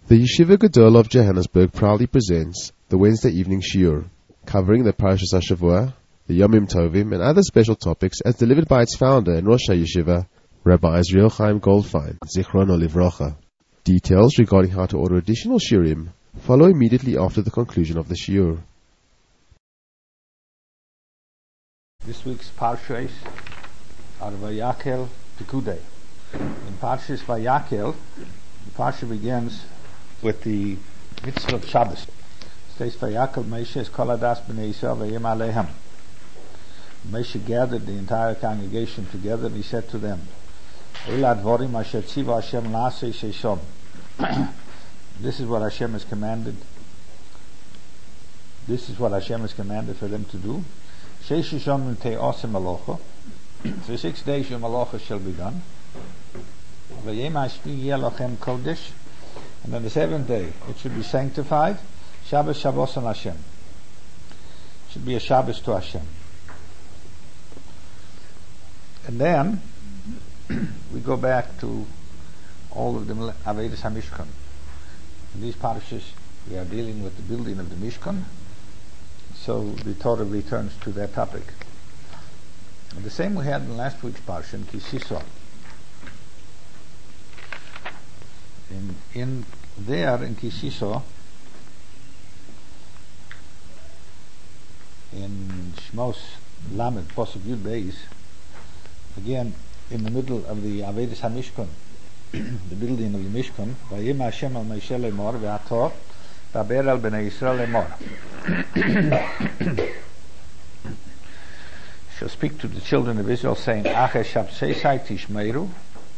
The Yeshiva Gadol of Johannesburg proudly presents the Wednesday evening shiur, covering the Parashas HaShavua, the Yomim Tovim, and other special topics as delivered by its founder and Rosh HaYeshiva, Rabbi Israel Chaim Goldfein, Zichrono Livrocha. Details regarding how to order additional shiurim follow immediately after the conclusion of the shiur. This week's Parshas are Vayakel Pikudei. In Parshas Vayakel, the Parsha begins with the mitzvah of Shabbos. It says, Vayakel Moshe es kol hadas b'nei Yisrael vayim alehem. Moshe gathered the entire congregation together and he said to them, Ela dvorim asher tziva Hashem la'aseh sheishom. This is what Hashem has commanded. This is what Hashem has commanded for them to do. Sheishishom te'osem alocha. For 6 days your malacha shall be done. Vayim hashvi yeh lochem kodesh. And on the 7th day it should be sanctified. Shabbos Shabbos on Hashem. It should be a Shabbos to Hashem. And then we go back to all of the Avedis HaMishkan. In these parashas we are dealing with the building of the Mishkan, so the Torah returns to that topic. And the same we had in last week's parsha in Ki Sisa. In Ki Sisa, in Shmos Lamed Posuk Yud Beis, again in the middle of the Avedis HaMishkan, the building of the Mishkan, Vayim Hashem al Moshe lemor ve'ato daber al bnei Yisrael lemor. Shall speak to the children of Israel, saying, Ache shabseisai tishmeiru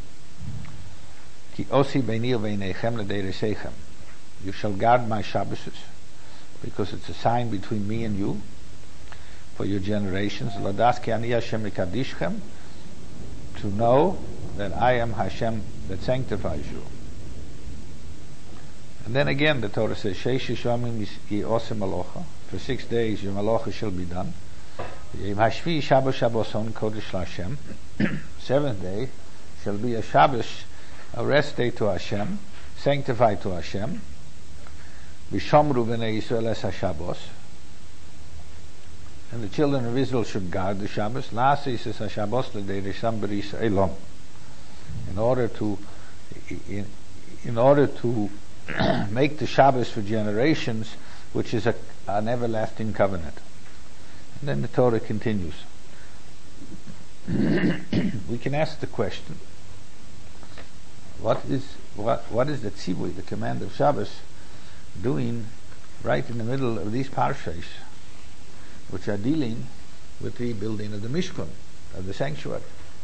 ki osi beini u'beinechem l'deiresechem. You shall guard my Shabbases, because it's a sign between me and you for your generations. Ladas ki ani Hashem mikadishchem, to know that I am Hashem that sanctifies you. And then again the Torah says, Sheish yomim yi'osem malocha. For 6 days your malacha shall be done. Yom hashvi Shabbos Shabboson kodesh l'Hashem. 7th day shall be a Shabbos, a rest day to Hashem, sanctified to Hashem. V'shomru b'nei Yisrael es HaShabbos. And the children of Israel should guard the Shabbos. La'asis es HaShabbos l'deiresham b'ris elom. In order to make the Shabbos for generations, which is an everlasting covenant. And then the Torah continues. We can ask the question: what is the tzivui, the command of Shabbos, doing right in the middle of these parshas, which are dealing with the building of the Mishkan, of the sanctuary?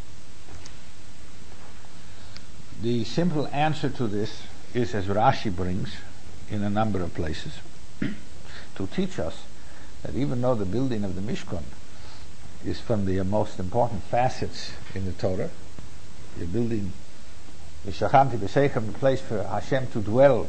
The simple answer to this is, as Rashi brings in a number of places, to teach us that even though the building of the Mishkan is from the most important facets in the Torah, the building V'shachanti b'seichem, the place for Hashem to dwell,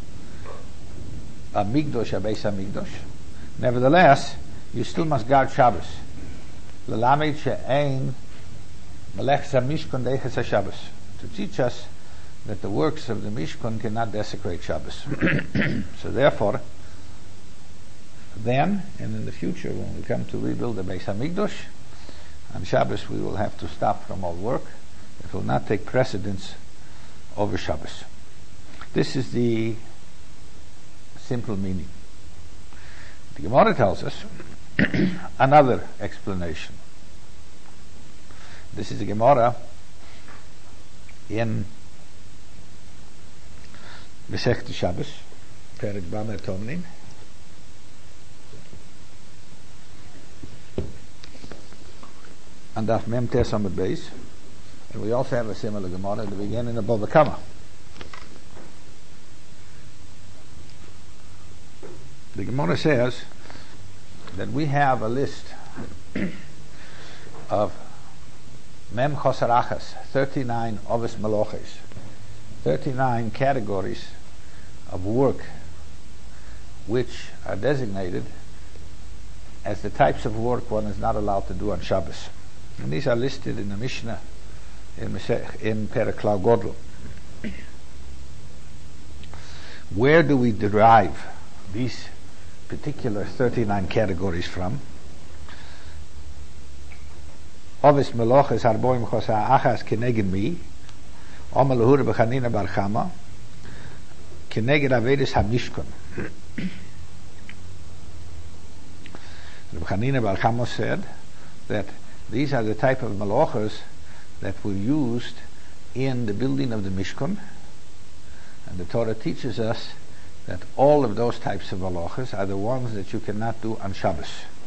a Migdosh, a Beis HaMikdosh, nevertheless you still must guard Shabbos. L'lamed she'ein melechas HaMishkan deiches HaShabbos, to teach us that the works of the Mishkan cannot desecrate Shabbos. So therefore, then and in the future, when we come to rebuild the Beis HaMikdosh, on Shabbos we will have to stop from all work. It will not take precedence over Shabbos. This is the simple meaning. The Gemara tells us another explanation. This is the Gemara in Masechta Shabbos, Perek Bamer Tomnin. And Daf Mem Tes Amud Beis. And we also have a similar Gemara at the beginning of Bava Kama. The Gemara says that we have a list of Mem Chosarachas, 39 Ovis Maloches, 39 categories of work which are designated as the types of work one is not allowed to do on Shabbos. And these are listed in the Mishnah in Perek Klau Godel. Where do we derive these particular 39 categories from? Ovis meloches harboim chosa achas keneged mi, omelahura b'chanina bar chama, keneged avedis hamishkon. Chanina bar chama said that these are the type of meloches that were used in the building of the Mishkan, and the Torah teaches us that all of those types of meloches are the ones that you cannot do on Shabbos.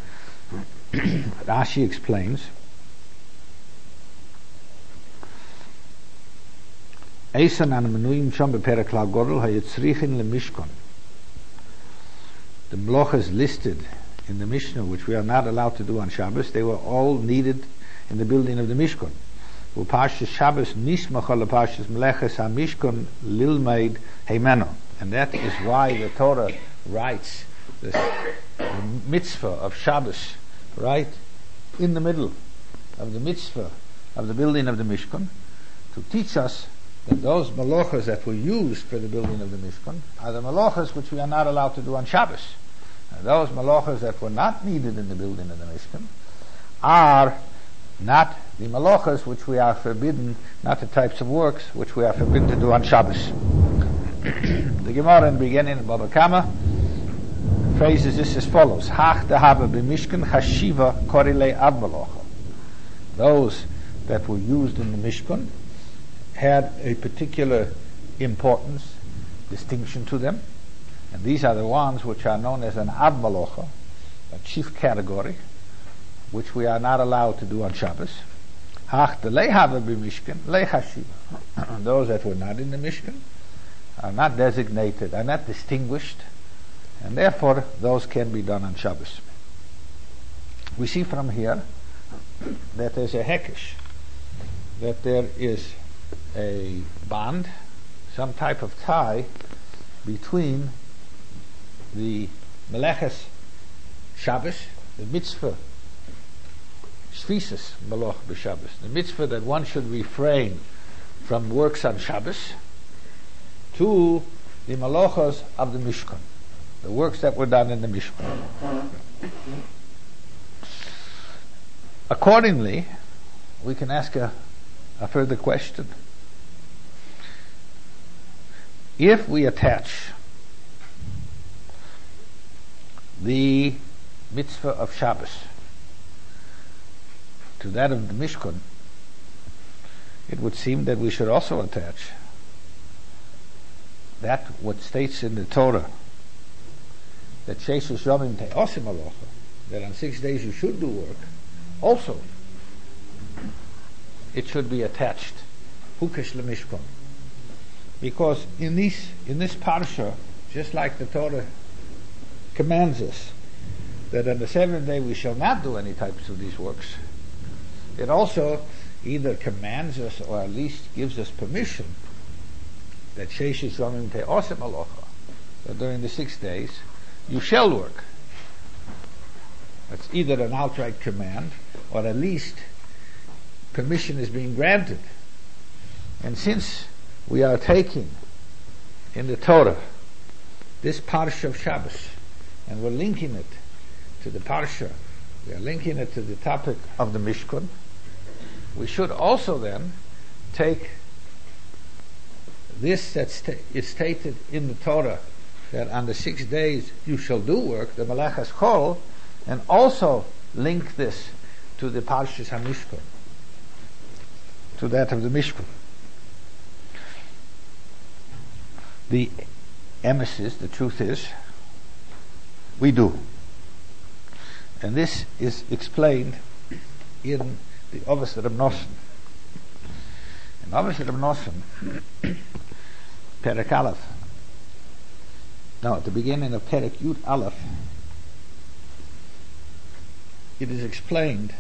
Rashi explains, Eisan an menuim sham beperek lagodol hayetzrichin lemishkan. The meloches listed in the Mishnah, which we are not allowed to do on Shabbos, they were all needed in the building of the Mishkan. Upashas Shabbos nishmacha lepashas meleches hamishkan lilmeid heimeno, and that is why the Torah writes this mitzvah of Shabbos right in the middle of the mitzvah of the building of the Mishkan, to teach us that those meloches that were used for the building of the Mishkan are the meloches which we are not allowed to do on Shabbos. And those meloches that were not needed in the building of the Mishkan are not the meloches which we are forbidden, not the types of works which we are forbidden to do on Shabbos. The Gemara in the beginning of Baba Kama phrases this as follows: Hach dehava b'mishkan chashiva korile ad melocha. Those that were used in the Mishkan had a particular importance, distinction to them, and these are the ones which are known as an ad melocha, a chief category, which we are not allowed to do on Shabbos. Hach delehava b'mishkan lechashiva. Those that were not in the Mishkan are not designated, are not distinguished, and therefore those can be done on Shabbos. We see from here that there's a hekesh, that there is a bond, some type of tie between the meleches Shabbos, the mitzvah shvisas meloch b'Shabbos, the mitzvah that one should refrain from works on Shabbos, to the melochos of the Mishkan, the works that were done in the Mishkan. Accordingly, we can ask a further question. If we attach the mitzvah of Shabbos to that of the Mishkan, it would seem that we should also attach that what states in the Torah, that Sheish Yomim Te'osim Alocha, that on 6 days you should do work, also it should be attached Hukesh LeMishkan. Because in this parsha, just like the Torah commands us that on the seventh day we shall not do any types of these works, it also either commands us or at least gives us permission that Sheish Yomim Te'osim Alocha, that during the 6 days you shall work. That's either an outright command or at least permission is being granted. And since we are taking in the Torah this parsha of Shabbos and we're linking it to the parsha, we are linking it to the topic of the Mishkan, we should also then take this that is stated in the Torah, that on the 6 days you shall do work, the Malachas Chol, and also link this to the Parshas HaMishkan, to that of the Mishkan. The emesis, the truth is, we do. And this is explained in the Ovis Reb Nosson. In Ovis Reb Nosson, Perek Aleph, now at the beginning of Perek Yud Aleph, it is explained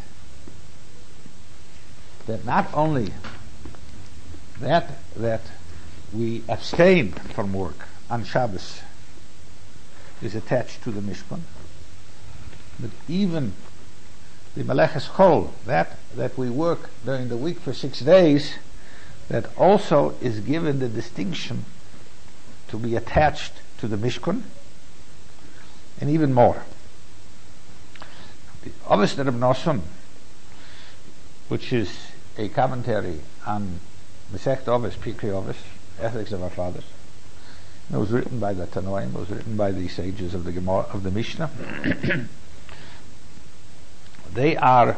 that not only that we abstain from work on Shabbos is attached to the Mishkan, but even the Meleches Chol, that we work during the week for 6 days, that also is given the distinction to be attached to the Mishkan, and even more. The Ovis Reb Nosson, which is a commentary on Masechet Ovis, Pikri Ovis, Ethics of Our Fathers. It was written by the Tanoim, it was written by the sages of the Gemara, of the Mishnah. They are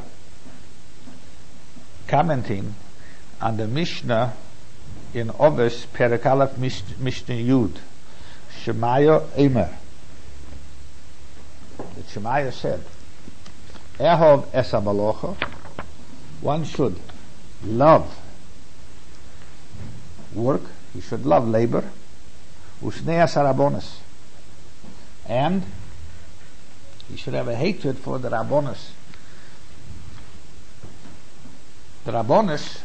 commenting on the Mishnah in Ovis, Perek Aleph, Mishnah Yud, Shemaya Eimer. That Shemaya said, Ehov es hamalocha, one should love work, he should love labor, usnei sarabonis, and he should have a hatred for the rabbonis. The rabbonis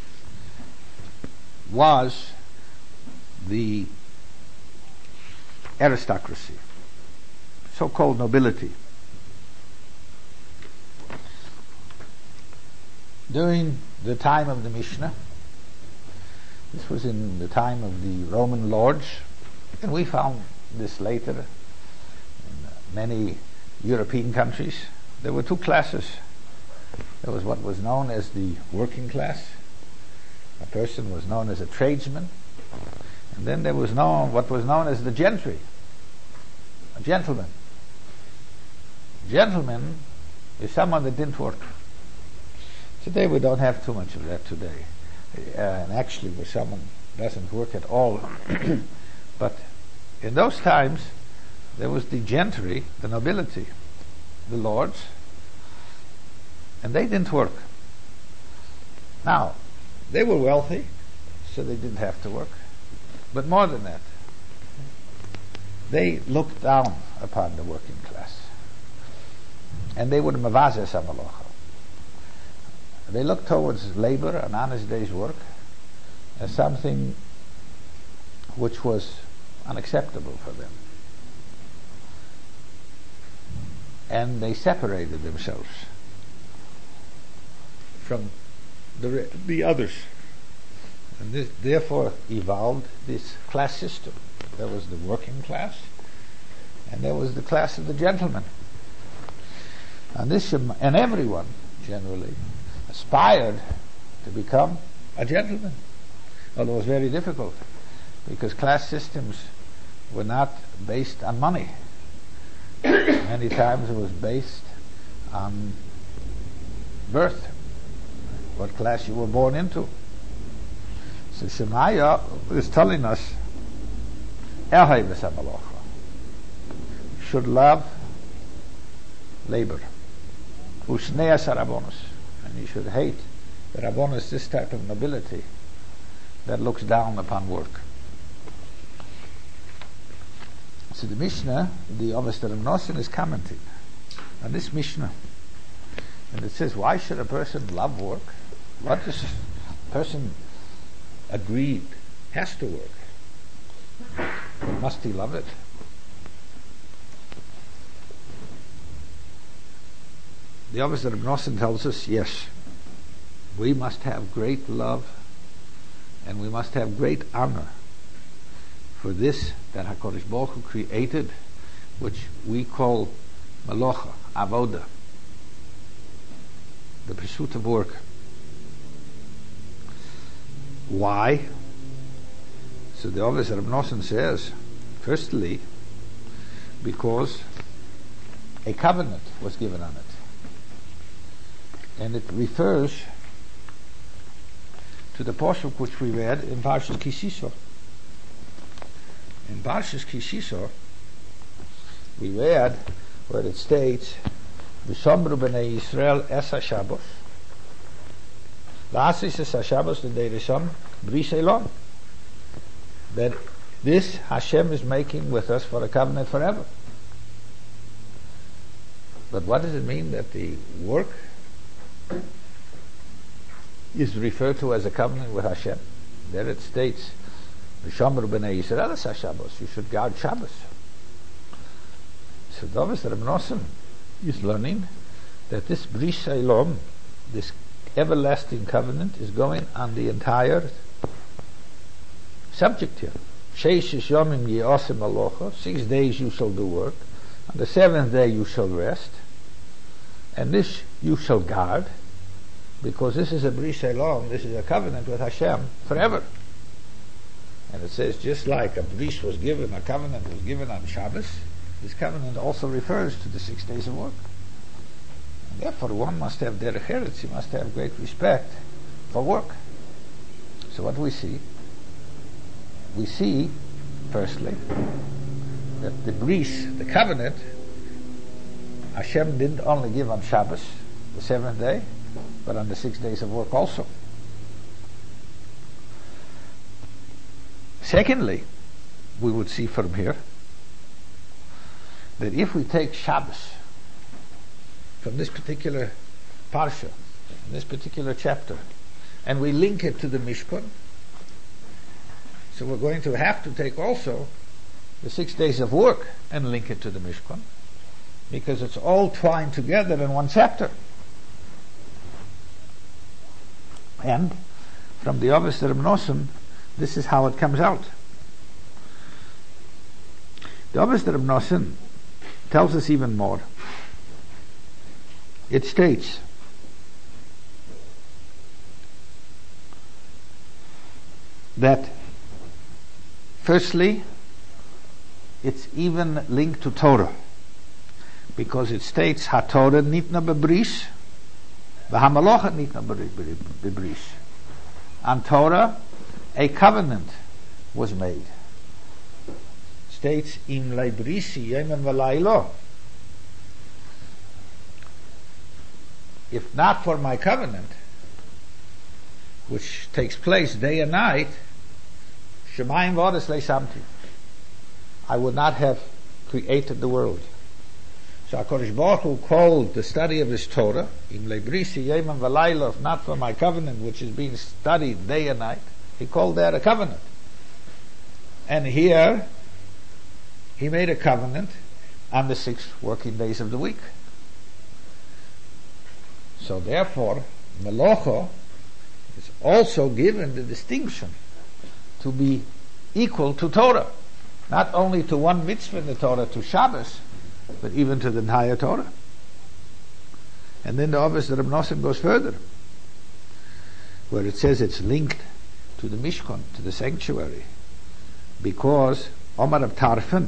was the aristocracy, so-called nobility. During the time of the Mishnah, this was in the time of the Roman lords, and we found this later in many European countries. There were two classes. There was what was known as the working class. A person was known as a tradesman, and then there was what was known as the gentry, a gentleman. Gentleman is someone that didn't work. Today we don't have too much of that today. And actually where someone doesn't work at all. But in those times there was the gentry, the nobility, the lords, and they didn't work. Now, they were wealthy, so they didn't have to work. But more than that, they looked down upon the working class. And they would mavazeh samalocha. They looked towards labor, an honest day's work, as something which was unacceptable for them. And they separated themselves from the others. And this therefore evolved this class system. There was the working class, and there was the class of the gentlemen. And everyone generally aspired to become a gentleman, although it was very difficult because class systems were not based on money. Many times it was based on birth, what class you were born into. So Shemaya is telling us, you should love labor, usnei sarabonos, and you should hate the rabbonos, this type of nobility that looks down upon work. So the Mishnah, the Ovis Reb Nosson, is commenting on this Mishnah, and it says, why should a person love work? What does a person agreed has to work? Must he love it? The Ovis Reb Nosson tells us, yes, we must have great love and we must have great honor for this that HaKadosh Baruch Hu created, which we call Malocha, Avoda, the pursuit of work. Why? So the Ovis Reb Nosson says, firstly, because a covenant was given on it. And it refers to the portion which we read in Parshas Ki Sisa. In Parshas Ki Sisa, we read where it states, V'shomru b'nei Yisrael es ha-Shabbos, V'asis es ha-Shabbos l'dei Rishon bris Elon. That this Hashem is making with us for a covenant forever. But what does it mean that the work is referred to as a covenant with Hashem? There it states, V'shomru b'nei Yisrael es ha-Shabbos, you should guard Shabbos. So the Ovis Reb Nosson is learning that this bris Elon, this everlasting covenant, is going on the entire subject here. Sheishes yomim ye'osim alocha, 6 days you shall do work. On the 7th day you shall rest. And this you shall guard, because this is a bris elom, this is a covenant with Hashem forever. And it says, just like a bris was given, a covenant was given on Shabbos, this covenant also refers to the 6 days of work. And therefore one must have derech eretz, he must have great respect for work. So what do we see? We see, firstly, that the bris, the covenant, Hashem didn't only give on Shabbos, the 7th day, but on the 6 days of work also. Secondly, we would see from here that if we take Shabbos from this particular parsha, this particular chapter, and we link it to the Mishkan, so we're going to have to take also the 6 days of work and link it to the Mishkan, because it's all twined together in one chapter. And from the Avos Reb Nosson, this is how it comes out. The Avos Reb Nosson tells us even more. It states that firstly, it's even linked to Torah, because it states HaTorah nitna bebris v'hamalocha nitna bebris. On Torah, a covenant was made. States im leibrisi yemem v'laylo. If not for my covenant, which takes place day and night, shemayim v'odes leisamti, I would not have created the world. So HaKadosh Baruch Hu called the study of his Torah, im leibrisi yemem v'laylo, if not for my covenant, which is being studied day and night, he called that a covenant. And here, he made a covenant on the 6 working days of the week. So therefore, Melocha is also given the distinction to be equal to Torah. Not only to one mitzvah in the Torah, to Shabbos, but even to the entire Torah. And then the Avos Reb Nosson goes further, where it says it's linked to the Mishkan, to the sanctuary, because Omar of Tarfon,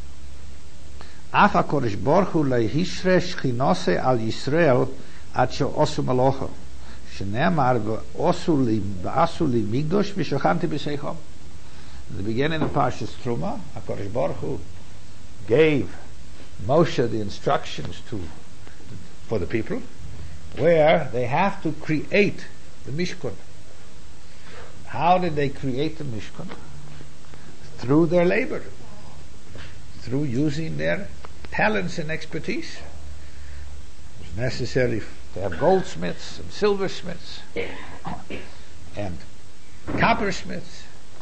Af HaKadosh Baruch Hu leihishre shchinose al Yisrael ad she'osu malocha shene'amar v'osu li migdosh v'shochanti b'seichom. In the beginning of Parshas Truma, HaKadosh Baruch Hu gave Moshe the instructions for the people, where they have to create the Mishkan. How did they create the Mishkan? Through their labor, through using their talents and expertise. It was necessary to have goldsmiths and silversmiths and coppersmiths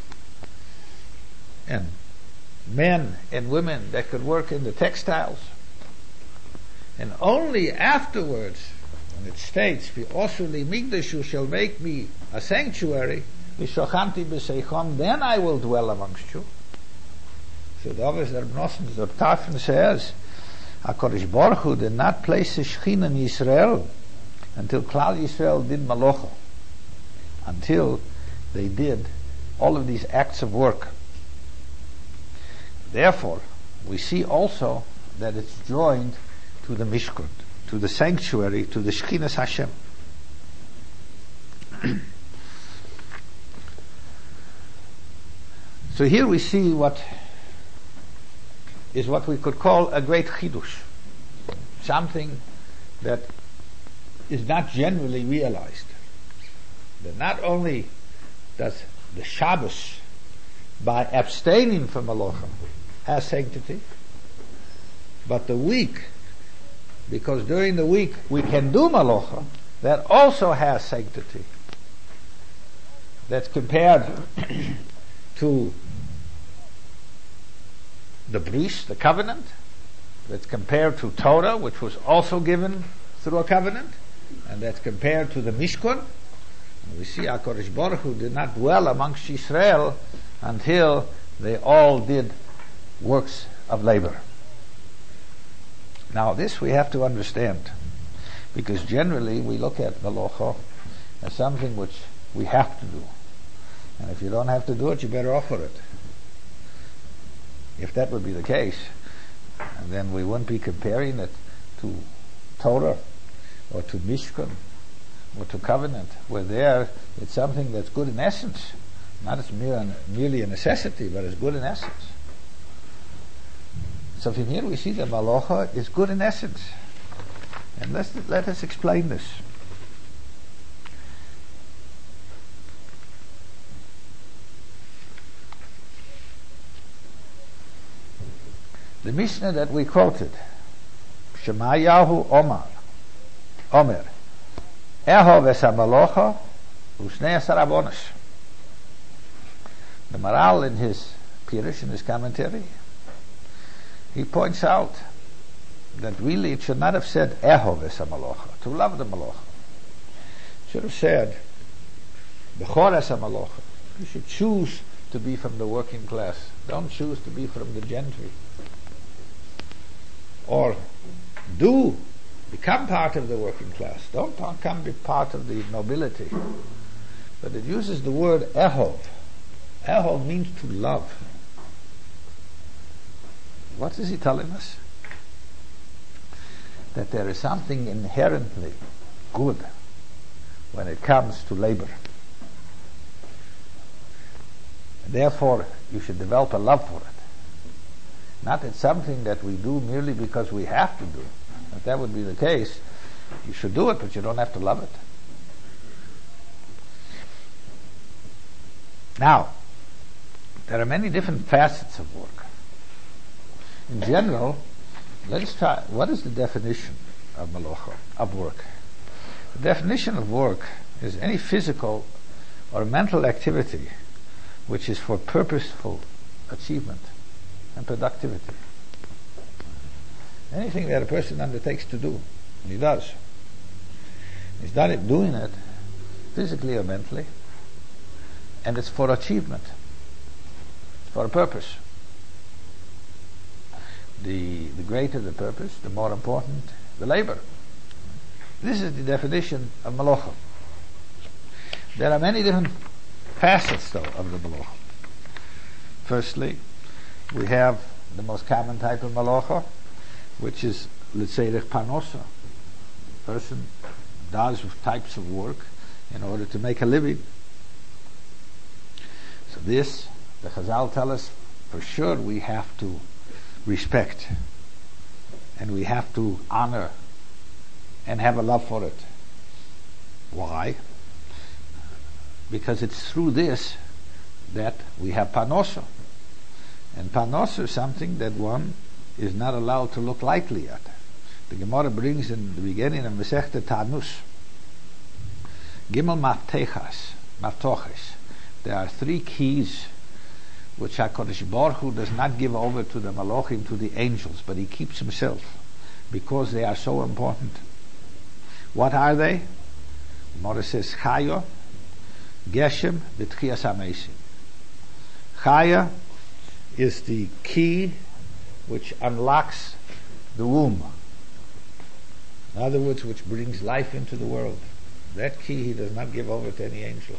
and men and women that could work in the textiles. And only afterwards, when it states, "V'osu li migdash, you shall make me a sanctuary, v'shochanti b'seichom, then I will dwell amongst you." So the Avos Reb Nosson, the Tarfon says, HaKadosh Baruch Hu did not place a Shechina in Yisrael until Klal Yisrael did Malocha, until they did all of these acts of work. Therefore, we see also that it's joined to the Mishkan, to the sanctuary, to the Shekhinah's Hashem. So here we see what is what we could call a great chidush, something that is not generally realized. That not only does the Shabbos, by abstaining from Malocha, has sanctity, but the week, because during the week we can do Malocha, that also has sanctity. That's compared to the bris, the covenant. That's compared to Torah, which was also given through a covenant, and that's compared to the Mishkan. And we see HaKadosh Baruch Hu did not dwell amongst Yisrael until they all did works of labor. Now this we have to understand, because generally we look at malacha as something which we have to do. And if you don't have to do it, you're better off for it. If that would be the case, then we wouldn't be comparing it to Torah or to Mishkan or to covenant, where there it's something that's good in essence, not as merely a necessity, but as good in essence. So from here we see that malacha is good in essence. And let us explain this. The Mishnah that we quoted, Shemayahu Omer, Ehov es ha-malocha usnei es-harabonos. The Maral in his Pirush, in his commentary, he points out that really it should not have said Ehov es ha-malocha, to love the malocha. It should have said Bechor es ha-malocha. You should choose to be from the working class. Don't choose to be from the gentry. Or do become part of the working class. Don't come be part of the nobility. But it uses the word ehov. Ehov means to love. What is he telling us? That there is something inherently good when it comes to labor. Therefore, you should develop a love for it. Not it's something that we do merely because we have to do. If that would be the case, you should do it, but you don't have to love it. Now, there are many different facets of work. In general, let us try, what is the definition of malacha, of work? The definition of work is any physical or mental activity which is for purposeful achievement and productivity. Anything that a person undertakes to do, and he does. He's doing it physically or mentally, and it's for achievement. It's for a purpose. The greater the purpose, the more important the labor. This is the definition of malacha. There are many different facets, though, of the malacha. Firstly, we have the most common type of malacha, which is l'tzerech panosa. A person does types of work in order to make a living. So this, the Chazal tell us, for sure we have to respect, and we have to honor, and have a love for it. Why? Because it's through this that we have panosa. And panosa is something that one is not allowed to look lightly at. The Gemara brings in the beginning of Masechta Tanus, Gimel Maftoches. There are 3 keys which HaKadosh Baruch Hu does not give over to the Malachim, to the angels, but he keeps himself, because they are so important. What are they? Gemara says Chaya, Geshem, V'tchias HaMeisim. Chaya is the key which unlocks the womb. In other words, which brings life into the world. That key he does not give over to any angel.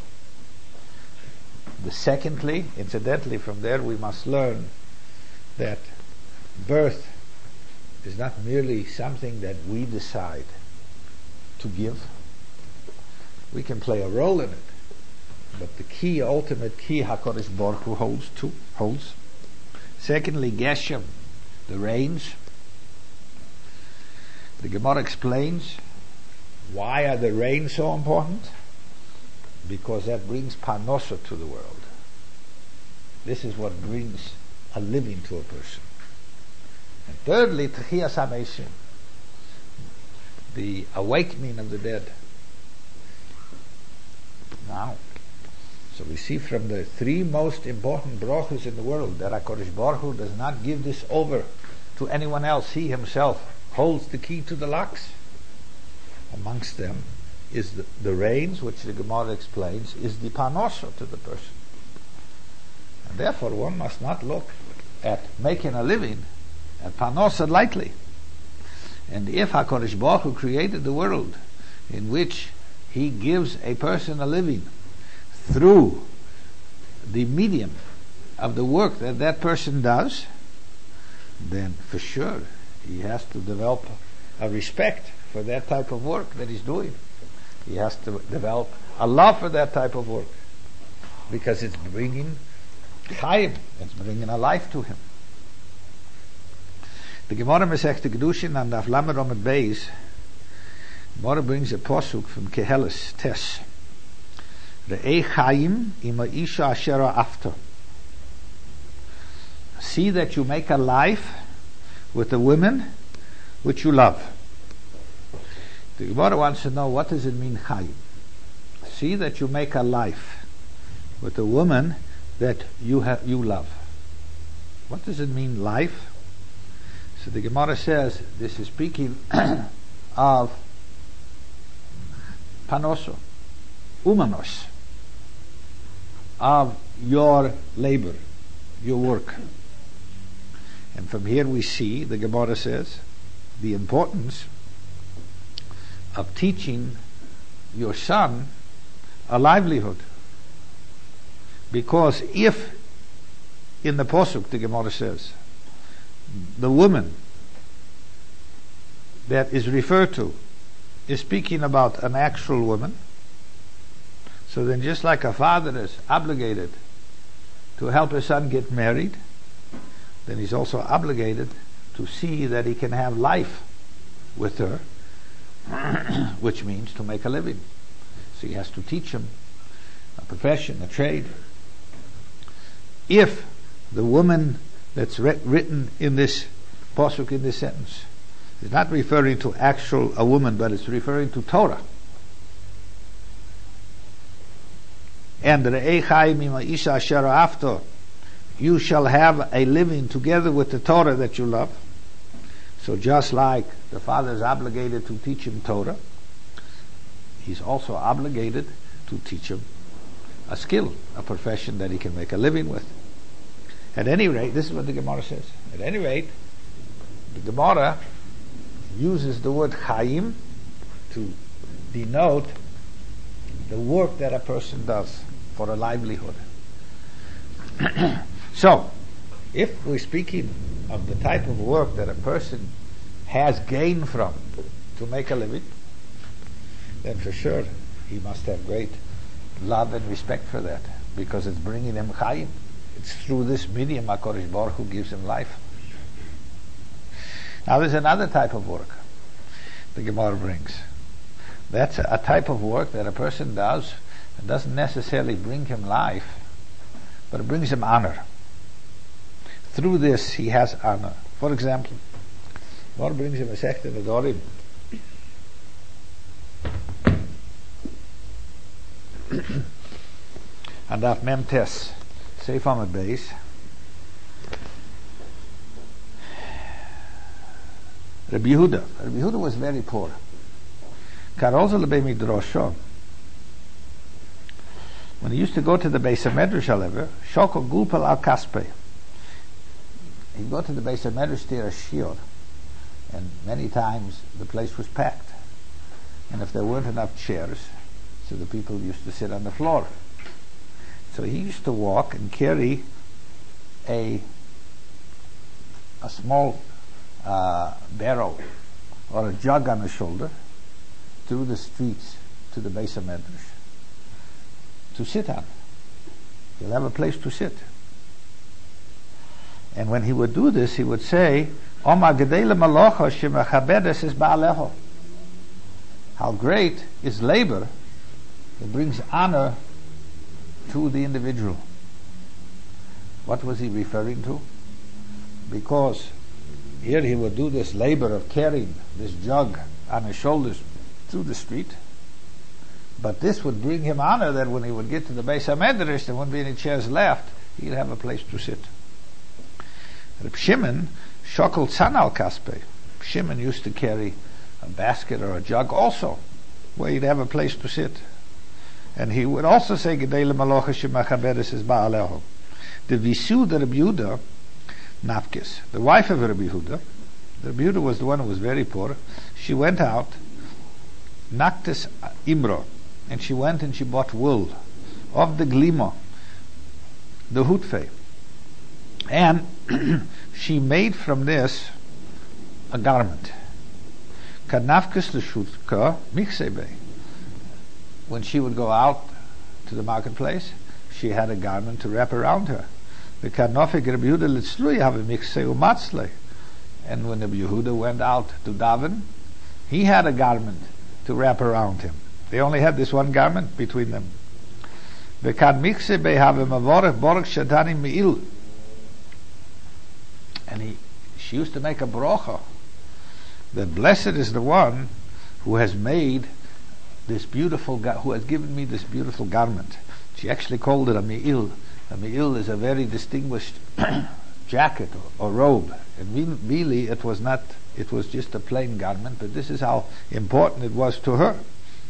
Secondly, incidentally, from there we must learn that birth is not merely something that we decide to give. We can play a role in it, but the key, ultimate key, HaKadosh Baruch Hu holds. Secondly, Geshem, the rains. The Gemara explains why are the rains so important? Because that brings panosa to the world. This is what brings a living to a person. And thirdly, Tchias HaMeisim, the awakening of the dead. Now, so we see from the 3 most important brachos in the world that HaKadosh Baruch Hu does not give this over to anyone else. He himself holds the key to the locks. Amongst them is the rains, which the Gemara explains, is the panosa to the person. And therefore one must not look at making a living at Parnosa lightly. And if HaKadosh Baruch Hu created the world in which He gives a person a living through the medium of the work that that person does, then for sure he has to develop a respect for that type of work that he's doing. He has to develop a love for that type of work, because it's bringing chayim, it's bringing a life to him. The Gemara Masechta Kedushin and Daf Lamed Amud Beis, Gemara brings a posuk from Kehelis Tes. Re'ei chayim ima isha asher after. See that you make a life with the women which you love. The Gemara wants to know, what does it mean, chayim? See that you make a life with the woman that you love. What does it mean, life? So the Gemara says this is speaking of panoso, umanos, of your labor, your work. And from here we see, the Gemara says, the importance of teaching your son a livelihood. Because if, in the Posuk, the Gemara says, the woman that is referred to is speaking about an actual woman, so then just like a father is obligated to help his son get married, then he's also obligated to see that he can have life with her, which means to make a living. So he has to teach him a profession, a trade. If the woman that's written in this pasuk, in this sentence, is not referring to a woman, but it's referring to Torah. And Re'ei chayim ima isha asher after, you shall have a living together with the Torah that you love. So just like the father is obligated to teach him Torah, he's also obligated to teach him a skill, a profession that he can make a living with. At any rate, this is what the Gemara says. At any rate, the Gemara uses the word chayim to denote the work that a person does for a livelihood. So, if we're speaking of the type of work that a person has gained from to make a living, then for sure he must have great love and respect for that, because it's bringing him chayim. It's through this medium HaKadosh Baruch Hu gives him life. Now there's another type of work the Gemara brings. That's a type of work that a person does. It doesn't necessarily bring him life, but it brings him honor. Through this he has honor. For example, Gemara brings him a Masechta Nedarim. And Daf Mem Tes, Seif Amud Beis. Rabbi Yehuda was very poor. Karolza lebei midrasho. When he used to go to the Beis HaMedrash, however, shoko gulpel al kaspei. He'd go to the Beis HaMedrash to hear a shiur, and many times the place was packed. And if there weren't enough chairs, so the people used to sit on the floor. So he used to walk and carry a small barrel or a jug on his shoulder through the streets to the Beis HaMedrash to sit on. He'll have a place to sit. And when he would do this, he would say, Oma gedele malocha shemechabedes es ba'aleho. How great is labor that brings honor to the individual. What was he referring to? Because here he would do this labor of carrying this jug on his shoulders through the street, but this would bring him honor that when he would get to the Beis HaMedrash, there wouldn't be any chairs left, he'd have a place to sit. Reb Shimon shokol tzanal kaspei. Shimon used to carry a basket or a jug also, where he'd have a place to sit. And he would also say, Gedei lemalocha shemechabedes es ba'aleho. the Visuda Rabbi Yehuda Nafkes, the wife of Rabbi Yehuda. Rabbi Yehuda was the one who was very poor. She went out, Naktes Imro, and she went and she bought wool of the Glima, the Hutfe. And she made from this a garment. Kanafkes l'shutka miksebe. When she would go out to the marketplace, she had a garment to wrap around her. The kanofik Rabbi Yehuda litzlui have a mikse umatzle. And when Rabbi Yehuda went out to daven, he had a garment to wrap around him. They only had this one garment between them. The kan mikse be have a mavorech borach shatani meil. And she used to make a brocha that blessed is the one who has made this beautiful, who has given me this beautiful garment. She actually called it a meil. A meil is a very distinguished jacket or robe. And really it was not, it was just a plain garment, but this is how important it was to her.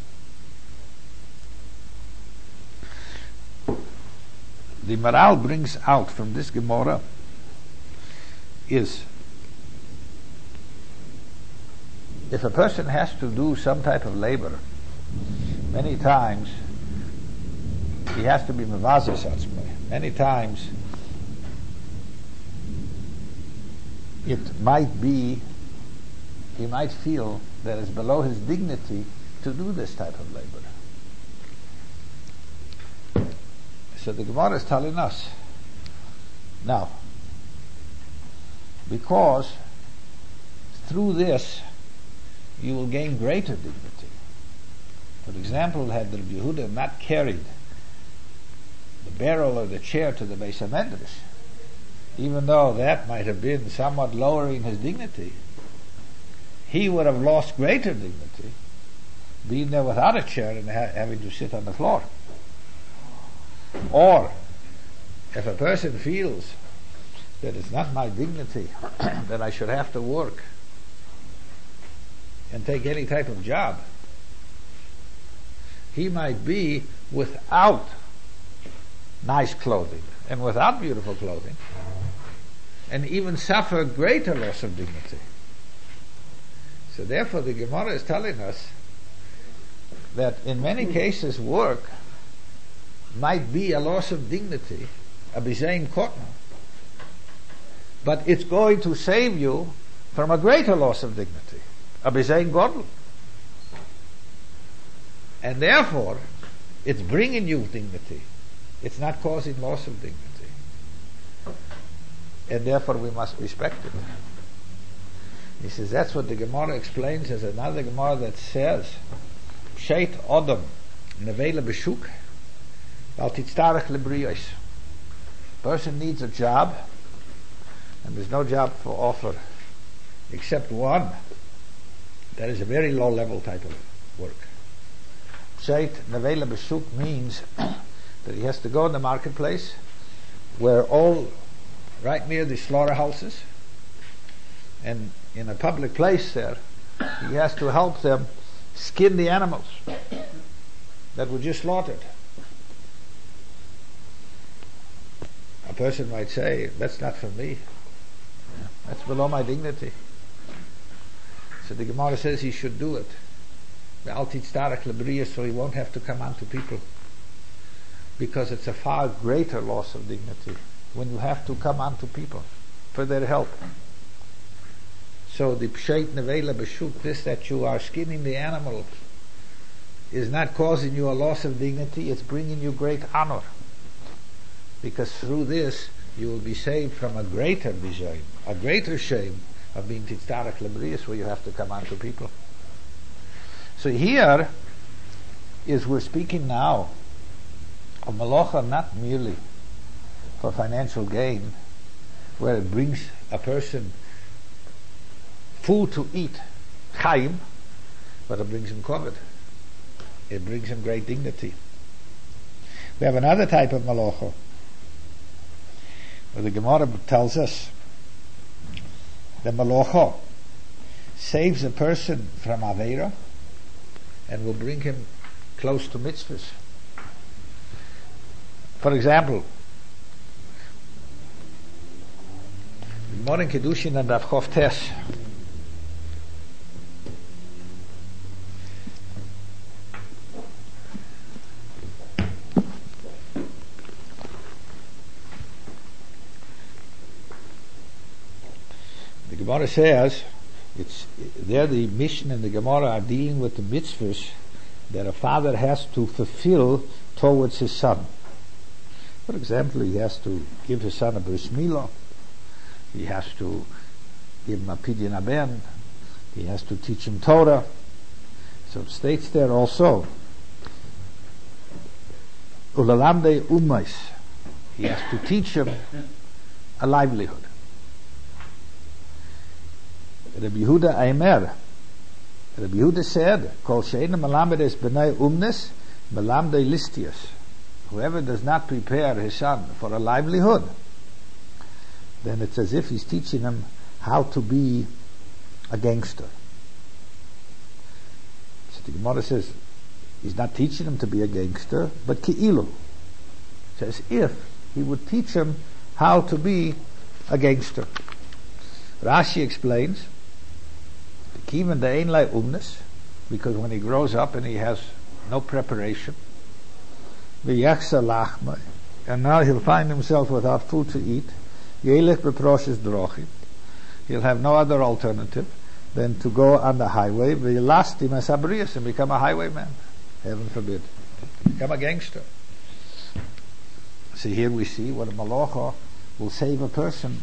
The Maral brings out from this Gemara is, if a person has to do some type of labor, many times he has to be mevazes atzmai. Many times it might be, he might feel that it's below his dignity to do this type of labor. So the Gemara is telling us now, because through this you will gain greater dignity. For example, had Rabbi Yehuda not carried the barrel or the chair to the Beis HaMedrash, even though that might have been somewhat lowering his dignity, he would have lost greater dignity being there without a chair and having to sit on the floor. Or if a person feels that it's not my dignity that I should have to work and take any type of job, he might be without nice clothing and without beautiful clothing and even suffer greater loss of dignity. So therefore the Gemara is telling us that in many cases work might be a loss of dignity, a bizayin kotna, but it's going to save you from a greater loss of dignity, a bizayin godl. And therefore it's bringing you dignity, it's not causing loss of dignity, and therefore we must respect it. He says that's what the Gemara explains as another Gemara that says Sheit Odom Nevela B'Shuk Al Titztarech Lebriyos. Person needs a job and there's no job for offer except one that is a very low level type of work. Sheit Nevela B'Shuk means that he has to go in the marketplace where all right near the slaughterhouses, and in a public place there he has to help them skin the animals that were just slaughtered. A person might say, that's not for me, that's below my dignity. So the Gemara says he should do it, so he won't have to come on to people, because it's a far greater loss of dignity when you have to come on to people for their help. So the psheit nevela b'shuk, this that you are skinning the animal, is not causing you a loss of dignity, it's bringing you great honor, because through this you will be saved from a greater bizayin, a greater shame of being titztarech lebriyos, where you have to come on to people. So here is, we're speaking now of malacha not merely for financial gain, where it brings a person food to eat, chaim, but it brings him kavod. It brings him great dignity. We have another type of malacha, where the Gemara tells us the malacha saves a person from aveira and will bring him close to mitzvahs. For example, Gemara in Kedushin and Rav Chof Tes. The Gemara says, the Mishnah and the Gemara are dealing with the mitzvahs that a father has to fulfill towards his son. For example, he has to give his son a bris milah. He has to give him a pidyon haben. He has to teach him Torah. So it states there also, ulalamdei ummais. He has to teach him a livelihood. Rabbi Yehuda Aimer. Rabbi Yehuda said, Kol she'ena melamed es b'nai umnes, melamdei listius. Whoever does not prepare his son for a livelihood, then it's as if he's teaching him how to be a gangster. So the Gemara says, he's not teaching him to be a gangster, but ki'ilu. It's as if he would teach him how to be a gangster. Rashi explains, even the ein lai umnes, because when he grows up and he has no preparation, and now he'll find himself without food to eat, he'll have no other alternative than to go on the highway and become a highwayman. Heaven forbid. Become a gangster. See, here we see what a malacha will save a person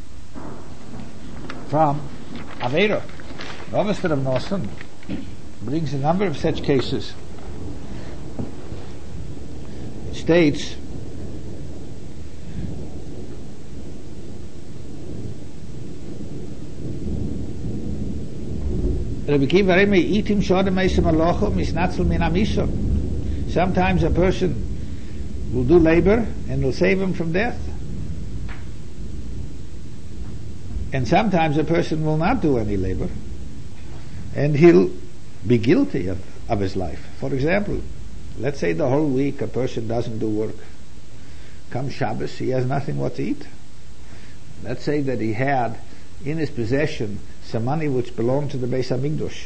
from Aveira. Rav of Nosson brings a number of such cases. It states, sometimes a person will do labor and will save him from death. And sometimes a person will not do any labor and he'll be guilty of his life. For example, let's say the whole week a person doesn't do work. Come Shabbos, he has nothing what to eat. Let's say that he had in his possession some money which belonged to the Beis HaMikdash.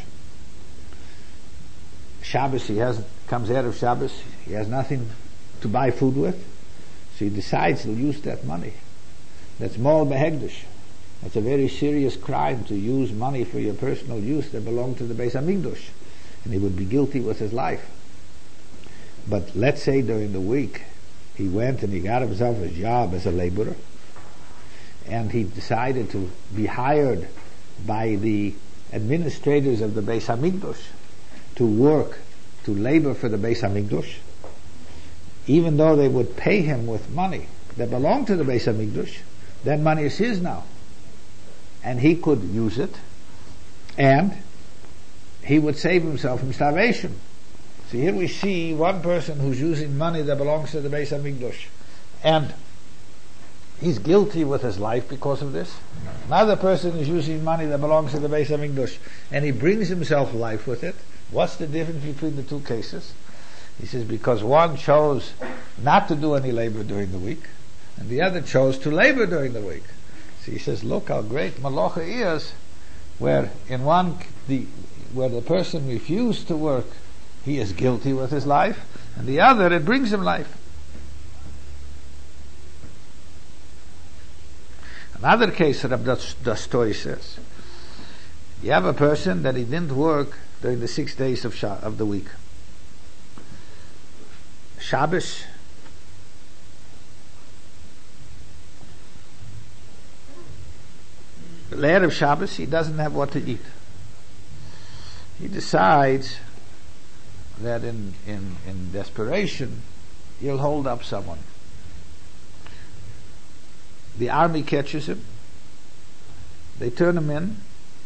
Shabbos, comes out of Shabbos, he has nothing to buy food with, so he decides he'll use that money. That's Moal Behegdish. That's a very serious crime to use money for your personal use that belonged to the Beis HaMikdash, and he would be guilty with his life. But let's say during the week he went and he got himself a job as a laborer, and he decided to be hired by the administrators of the Beis HaMikdash to work, to labor for the Beis HaMikdash, even though they would pay him with money that belonged to the Beis HaMikdash. That money is his now, and he could use it, and he would save himself from starvation. So here we see one person who's using money that belongs to the Beis HaMikdash, and he's guilty with his life because of this. Another person is using money that belongs to the Beis HaMikdash, and he brings himself life with it. What's the difference between the two cases? He says because one chose not to do any labor during the week, and the other chose to labor during the week. So he says, look how great malacha is, where where the person refused to work, he is guilty with his life, and the other, it brings him life. Another case that Rav Dastoy says, you have a person that he didn't work during the 6 days of the week. Shabbos, the later of Shabbos, he doesn't have what to eat. He decides that in desperation he'll hold up someone. The army catches him, they turn him in,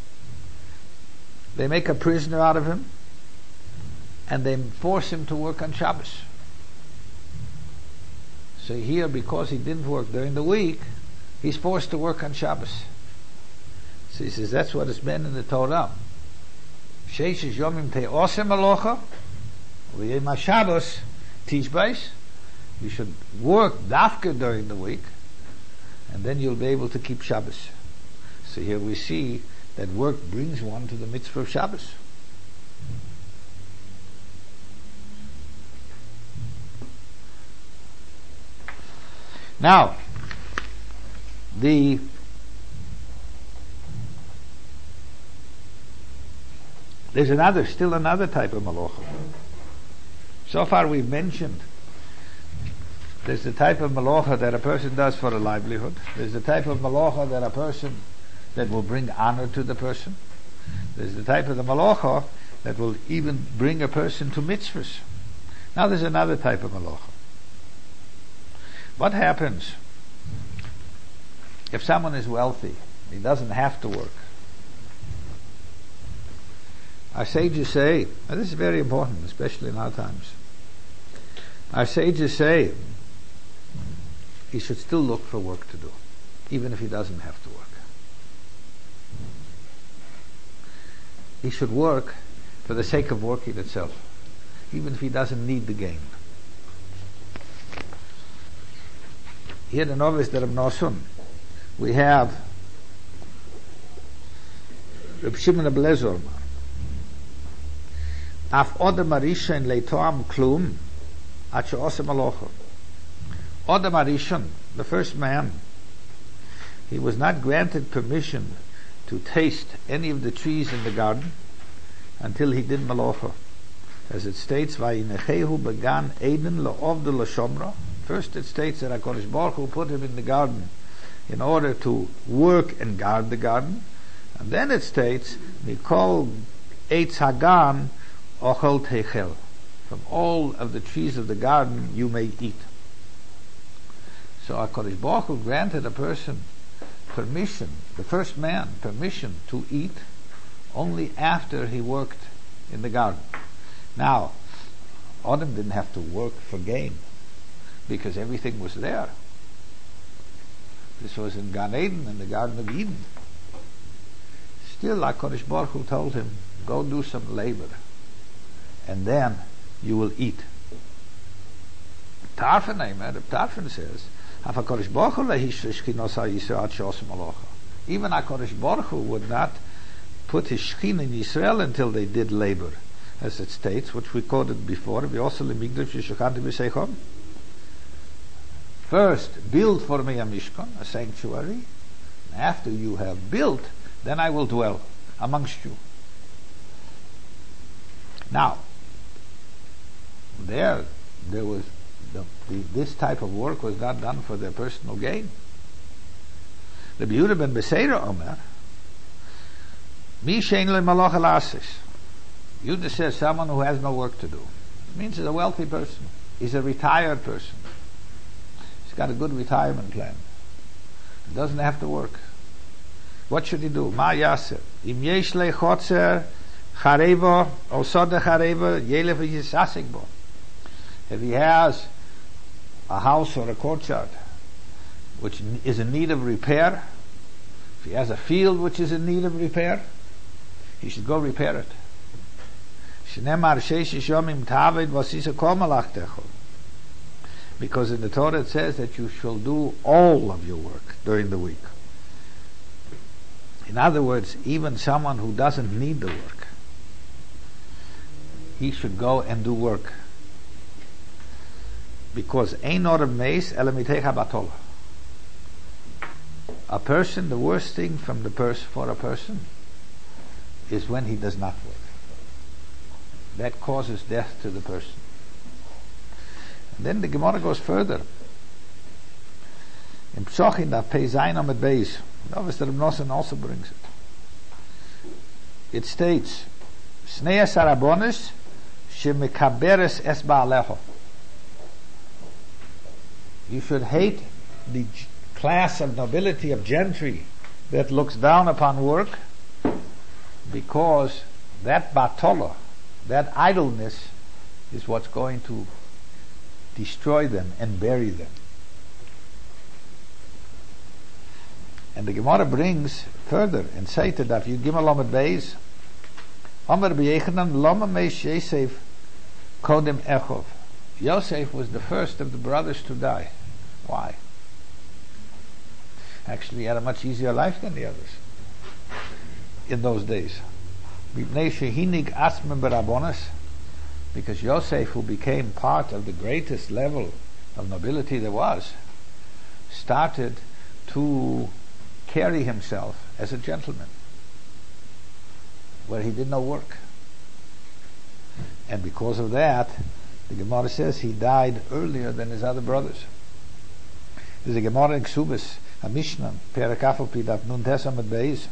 they make a prisoner out of him, and they force him to work on Shabbos. So here, because he didn't work during the week, he's forced to work on Shabbos. So he says that's what it's been in the Torah. Sheish yomim te'osem alocha, v'yem Shabbos tishbeis. You should work dafka during the week, and then you'll be able to keep Shabbos. So here we see that work brings one to the mitzvah of Shabbos. Now, there's still another type of malacha. So far we've mentioned there's the type of malacha that a person does for a livelihood. There's the type of malacha that will bring honor to the person. There's the type of the malacha that will even bring a person to mitzvahs. Now there's another type of malacha. What happens if someone is wealthy? He doesn't have to work. Our sages say, and this is very important, especially in our times. Our sages say he should still look for work to do, even if he doesn't have to work. He should work for the sake of working itself, even if he doesn't need the gain. Here in Novis der Nosun, we have Reb Shimon Abelazar. Af Odem Arishan leitoam klum, at she'osem alocha. Odem Arishan, the first man, he was not granted permission to taste any of the trees in the garden until he did malacha. As it states, Vayinechehu began Eden le'ovdu l'shomra. First it states that HaKadosh Baruch Hu put him in the garden in order to work and guard the garden. And then it states, Mikol Eitz Hagan Ochel Techel. From all of the trees of the garden you may eat. So HaKadosh Baruch Hu granted a person permission, the first man, permission to eat only after he worked in the garden. Now, Adam didn't have to work for gain, because everything was there. This was in Gan Eden, in the Garden of Eden. Still, HaKadosh Baruch Hu told him, go do some labor, and then you will eat. Tarfon says, even HaKadosh Baruch Hu would not put his Shekhinah in Israel until they did labor, as it states, which we quoted before. First, build for me a Mishkan, a sanctuary. After you have built, then I will dwell amongst you. Now, there was this type of work was not done for their personal gain. The Yehuda ben Beseira Omer, Mi shein le malach elasis. Yehuda says someone who has no work to do. It means he's a wealthy person. He's a retired person. He's got a good retirement plan. He doesn't have to work. What should he do? Ma yaser. Im yesh le chotzer charevo o soda charevo yelef yisasik bo. If he has a house or a courtyard which is in need of repair, if he has a field which is in need of repair, he should go repair it. Because in the Torah it says that you shall do all of your work during the week. In other words, even someone who doesn't need the work, he should go and do work. Because ein or meis elamitecha batola. A person, the worst thing from for a person is when he does not work. That causes death to the person. And then the Gemara goes further. In Psochin, da Pei Zayin Amud Beis, notice that Reb Nosson also brings it. It states, Sneas Arabonis shemekaberes es ba'alecho. You should hate the class of nobility, of gentry, that looks down upon work, because that batola, that idleness, is what's going to destroy them and bury them. And the Gemara brings further and say to Daf Yud Gimel Lamed Beis, Omer b'Yechanan lama meish Yosef kodem Echov. Yosef was the first of the brothers to die. Why? Actually, he had a much easier life than the others. in those days. Because Yosef, who became part of the greatest level of nobility there was, started to carry himself as a gentleman, where he did no work. And because of that, the Gemara says he died earlier than his other brothers. There's a Gemara in Ksubis, a Mishnah, Perek Afal Pidaf Nun Tesam et Beis.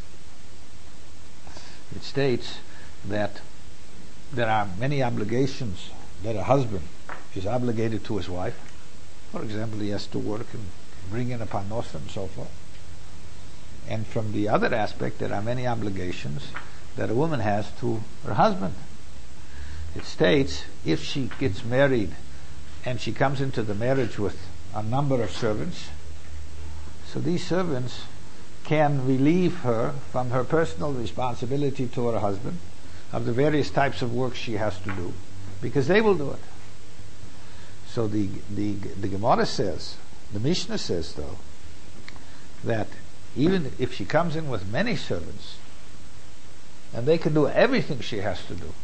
It states that there are many obligations that a husband is obligated to his wife. For example, he has to work and bring in a panos and so forth. And from the other aspect, there are many obligations that a woman has to her husband. It states, if she gets married and she comes into the marriage with a number of servants, so these servants can relieve her from her personal responsibility to her husband of the various types of work she has to do, because they will do it. So the Gemara says, the Mishnah says though, that even if she comes in with many servants, and they can do everything she has to do,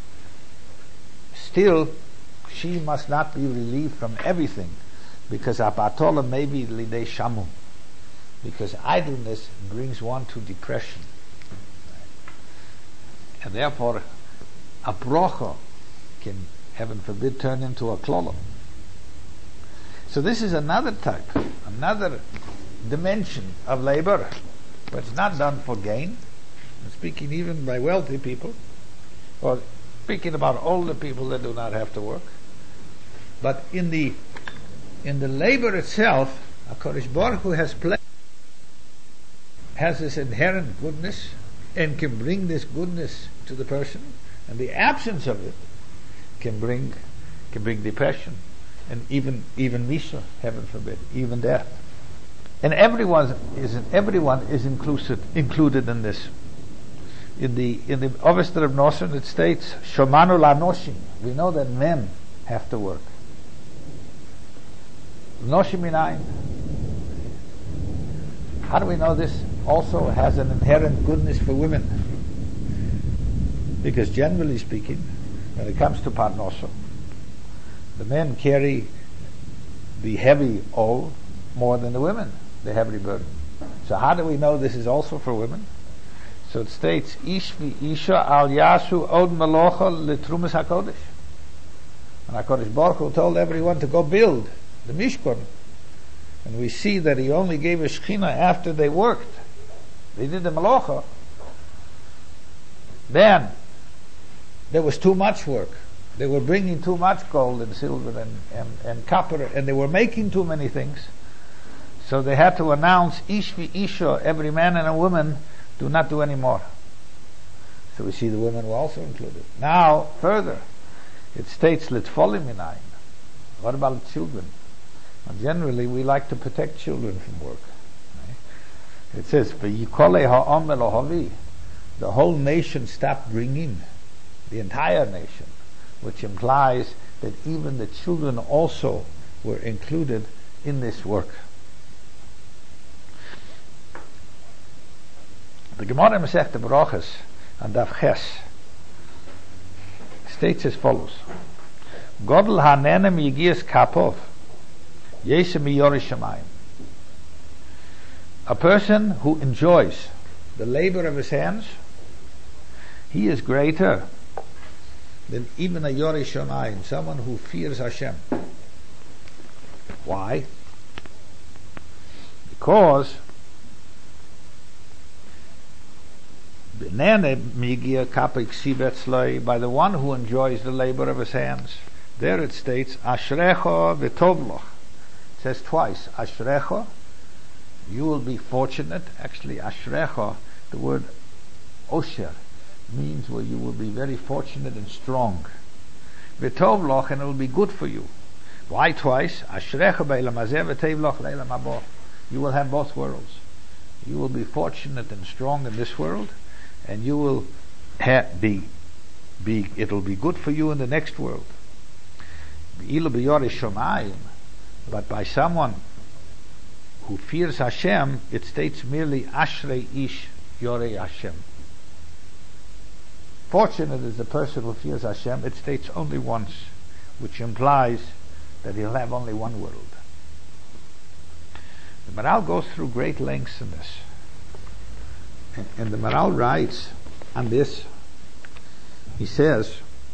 still she must not be relieved from everything, because apatola may be lidei shamu, because idleness brings one to depression, and therefore a brocha can, heaven forbid, turn into a klolo. So this is another type, another dimension of labor, but it's not done for gain. I'm speaking even by wealthy people, or speaking about older people that do not have to work. But in the labor itself, HaKadosh Baruch Hu has this inherent goodness and can bring this goodness to the person, and the absence of it can bring depression and even Misha, heaven forbid, even death. And everyone is included in this. In the Ovester of Nosson it states, Shomanu la-noshim. We know that men have to work. Noshim minayin. How do we know this also has an inherent goodness for women? Because generally speaking, when it comes to parnoso, the men carry the heavy all more than the women, the heavy burden. So how do we know this is also for women? So it states, Ish vi isha al yasu od melocha letrumas hakodesh. And HaKadosh Baruch Hu told everyone to go build the Mishkan. And we see that he only gave a Shechina after they worked. They did the melocha. Then there was too much work. They were bringing too much gold and silver and copper, and they were making too many things. So they had to announce, Ish vi isha, every man and a woman, do not do any more. So we see the women were also included. Now, further, it states, Litfolim minayin. What about children? Well, generally, we like to protect children from work. Right? It says, V'yikole ha'om elohavi. The whole nation stopped bringing, the entire nation, which implies that even the children also were included in this work. The Gemara Masechta Berachos and Daf Ches states as follows: Godel hanenem yigias kapov yesem miyori shamayim. A person who enjoys the labor of his hands, he is greater than even a Yori Shamayim, someone who fears Hashem. Why? Because by the one who enjoys the labor of his hands, there it states, Ashrecha v'tovloch. It says twice, Ashrecha, you will be fortunate. Actually, Ashrecha, the word Osher, means where you will be very fortunate and strong. V'tovloch, and it will be good for you. Why twice? Ashrecha b'elam hazeh v'tovloch le'elam habo. You will have both worlds. You will be fortunate and strong in this world, and you will it will be good for you in the next world. But by someone who fears Hashem, it states merely Ashrei Ish Yorei Hashem. Fortunate is the person who fears Hashem. It states only once, which implies that he'll have only one world. The Maharal goes through great lengths in this. And the Maharal writes on this, he says,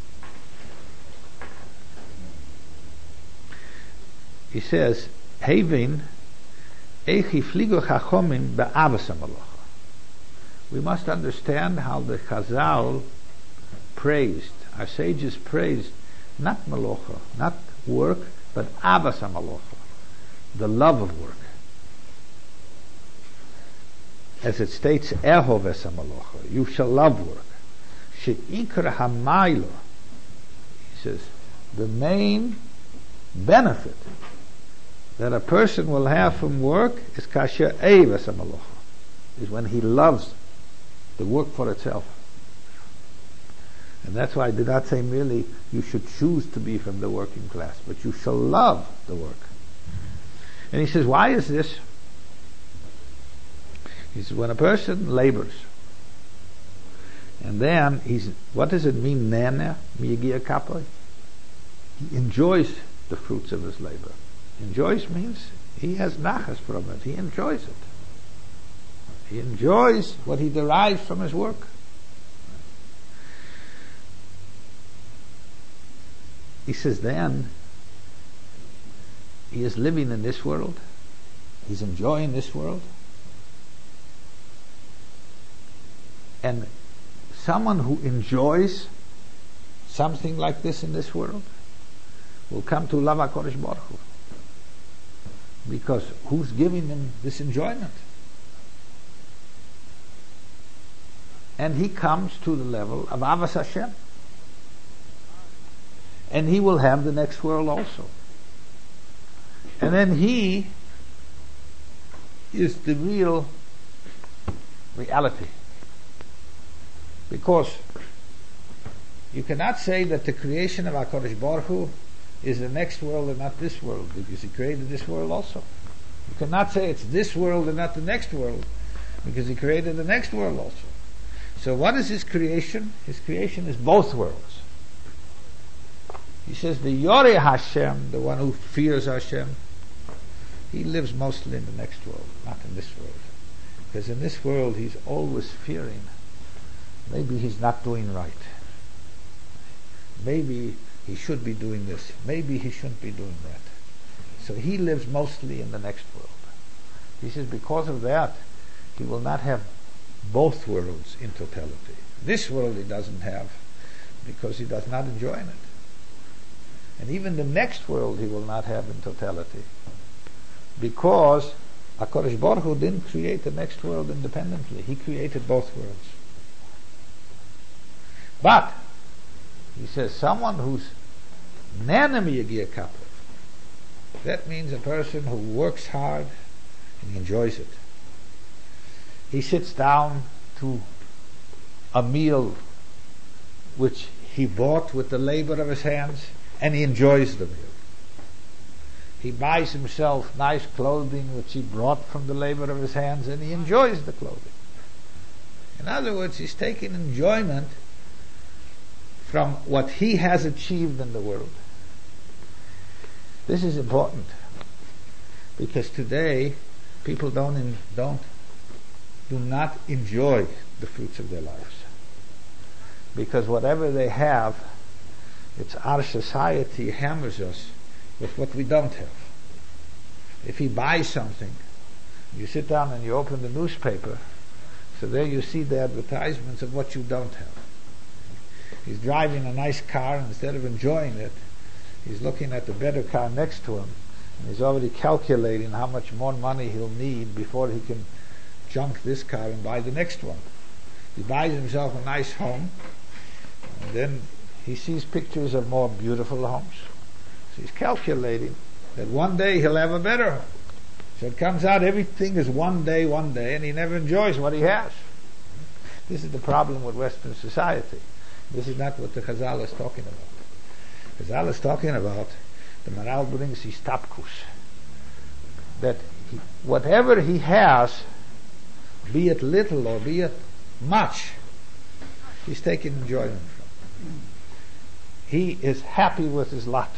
Hevin echi fligo chachomim be'avas hamalocha. We must understand how the Chazal praised, our sages praised, not malocha, not work, but avas hamalocha, the love of work. As it states, ehov es hamalocha, you shall love work. She'ikra hamaylo, he says, the main benefit that a person will have from work is kasher eiv es hamalocha, is when he loves the work for itself. And that's why I did not say merely you should choose to be from the working class, but you shall love the work. And he says, why is this? He says, when a person labors, and then what does it mean, nene, miyagia kapoy? He enjoys the fruits of his labor. Enjoys means he has nachas from it. He enjoys it. He enjoys what he derives from his work. He says then, he is living in this world. He's enjoying this world. And someone who enjoys something like this in this world will come to love HaKadosh Baruch Hu. Because who's giving him this enjoyment? And he comes to the level of Avas Hashem. And he will have the next world also. And then he is the real reality. Because you cannot say that the creation of HaKadosh Baruch Hu is the next world and not this world, because he created this world also. You cannot say it's this world and not the next world, because he created the next world also. So what is his creation? His creation is both worlds. He says the Yorei Hashem, the one who fears Hashem, he lives mostly in the next world, not in this world. Because in this world he's always fearing maybe he's not doing right. Maybe he should be doing this. Maybe he shouldn't be doing that. So he lives mostly in the next world. He says because of that he will not have both worlds in totality. This world he doesn't have because he does not enjoy it. And even the next world he will not have in totality, because HaKadosh Baruch Hu didn't create the next world independently. He created both worlds. But he says someone who's nanami yagia kapov, that means a person who works hard and he enjoys it. He sits down to a meal which he bought with the labor of his hands, and he enjoys the meal. He buys himself nice clothing which he brought from the labor of his hands, and he enjoys the clothing. In other words, he's taking enjoyment from what he has achieved in the world. This is important, because today people do not enjoy the fruits of their lives, because whatever they have, it's our society hammers us with what we don't have. If he buys something, you sit down and you open the newspaper, so there you see the advertisements of what you don't have. He's driving a nice car, and instead of enjoying it, he's looking at the better car next to him, and he's already calculating how much more money he'll need before he can junk this car and buy the next one. He buys himself a nice home, and then he sees pictures of more beautiful homes. So he's calculating that one day he'll have a better home. So it comes out everything is one day, and he never enjoys what he has. This is the problem with Western society. This is not what the Chazal is talking about. Chazal is talking about, the Maharal brings his tapkus, that whatever he has be it little or be it much, he's taking enjoyment from. He is happy with his lot.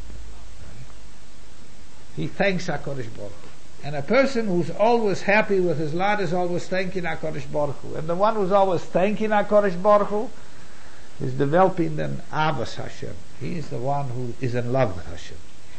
He thanks HaKadosh Baruch Hu. And a person who's always happy with his lot is always thanking HaKadosh Baruch Hu. And the one who's always thanking HaKadosh Baruch Hu is developing an Avas Hashem. He is the one who is in love with Hashem.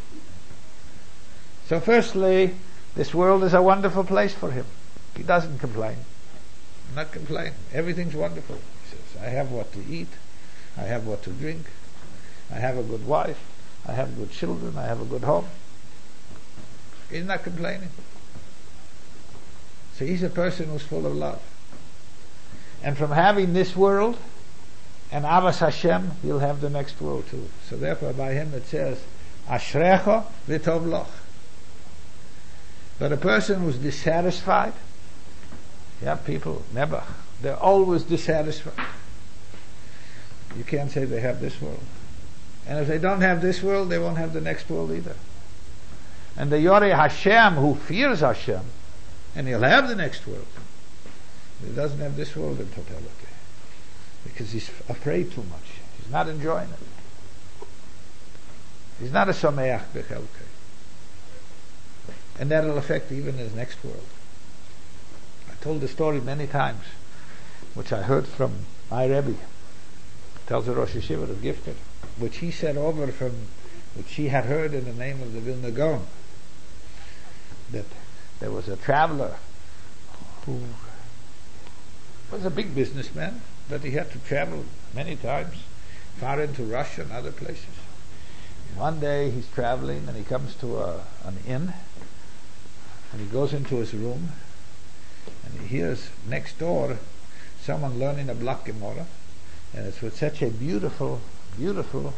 So firstly, this world is a wonderful place for him. He doesn't complain. Not complain. Everything's wonderful. He says, I have what to eat. I have what to drink. I have a good wife. I have good children. I have a good home. He's not complaining. So he's a person who's full of love. And from having this world and Avas Hashem, he'll have the next world too. So therefore by him it says, Ashrecha v'tov loch. But a person who's dissatisfied, people, never. They're always dissatisfied. You can't say they have this world. And if they don't have this world, they won't have the next world either. And the Yoreh Hashem, who fears Hashem, and he'll have the next world. He doesn't have this world in totality. Because he's afraid too much. He's not enjoying it. He's not a Sameach Bechelkei. And that'll affect even his next world. I told the story many times, which I heard from my Rebbe, tells the Rosh Yeshiva of Gifted, which he said over from, which he had heard in the name of the Vilna Gaon, that there was a traveler who was a big businessman, but he had to travel many times, far into Russia and other places. One day he's traveling and he comes to an inn, and he goes into his room, and he hears next door someone learning a Block Gemara, and it's with such a beautiful, beautiful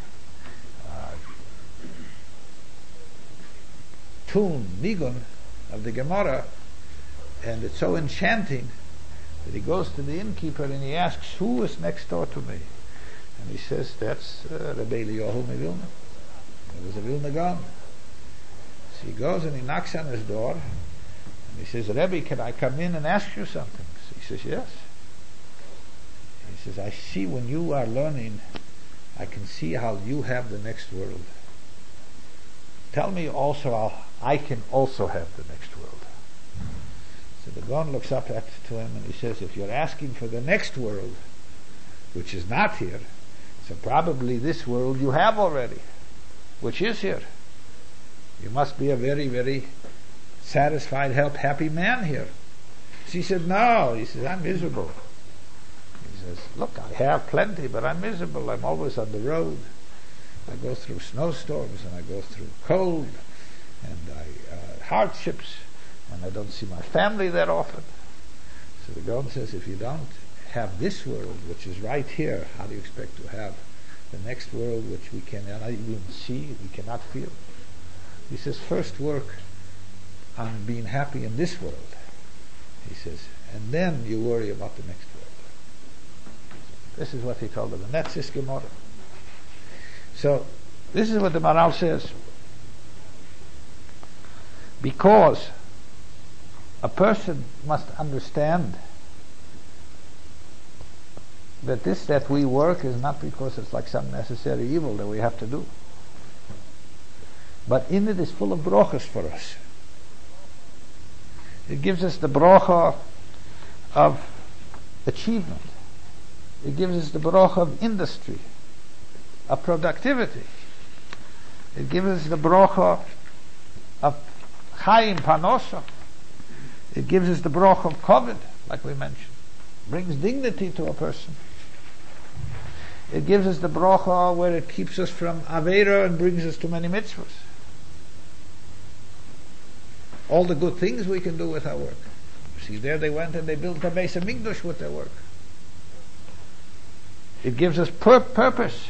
tune, nigun of the Gemara, and it's so enchanting that he goes to the innkeeper and he asks, who is next door to me? And he says, that's Rabbi Eliyahu Vilna. It was a Vilna Gaon. So he goes and he knocks on his door, and he says, Rebbe, can I come in and ask you something? So he says, yes. He says, I see when you are learning, I can see how you have the next world. Tell me also how I can also have the next world. So the Gaon looks up to him and he says, if you're asking for the next world, which is not here, so probably this world you have already, which is here. You must be a very, very satisfied, happy man here. So he said, no. He says, I'm miserable. He says, look, I have plenty, but I'm miserable. I'm always on the road. I go through snowstorms, and I go through cold, and hardships, and I don't see my family that often. So the Gaon says, if you don't have this world, which is right here, how do you expect to have the next world, which we cannot even see, we cannot feel? He says, first work on being happy in this world. He says, and then you worry about the next world. This is what he told them, and that's his Gemara. So, this is what the Maharal says. Because a person must understand that this that we work is not because it's like some necessary evil that we have to do. But in it is full of brachas for us. It gives us the bracha of achievement. It gives us the bracha of industry, of productivity. It gives us the bracha of chayim panosa. It gives us the bracha of kavod, like we mentioned. Brings dignity to a person. It gives us the bracha where it keeps us from aveira and brings us to many mitzvahs. All the good things we can do with our work. See, there they went and they built a Beis Hamikdash with their work. It gives us purpose.